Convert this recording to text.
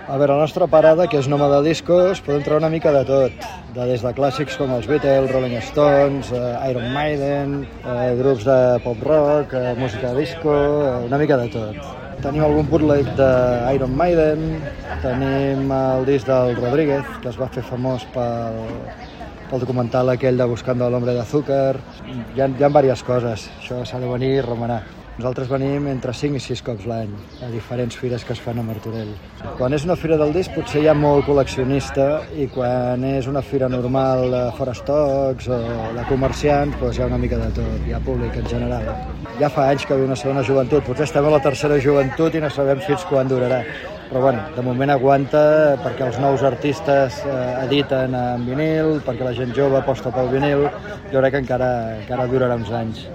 A veure, a la nostra parada, que és Nòmada Discos, podem trobar una mica de tot. Des de clàssics com els Beatles, Rolling Stones, Iron Maiden, grups de pop-rock, música disco, una mica de tot. Tenim algun bootleg d'Iron Maiden, tenim el disc del Rodríguez, que es va fer famós pel documental aquell de Buscando al hombre de azúcar. Hi ha diverses coses, això s'ha de venir i remenar. Nosaltres venim entre 5 i 6 cops l'any a diferents fires que es fan a Martorell. Quan és una fira del disc potser hi ha molt col·leccionista i quan és una fira normal de fora estocs o de comerciants doncs hi ha una mica de tot, hi ha públic en general. Ja fa anys que viu una segona joventut, potser estem a la tercera joventut i no sabem fins quan durarà. Però bueno, de moment aguanta perquè els nous artistes editen en vinil, perquè la gent jove aposta pel vinil, jo crec que encara durarà uns anys.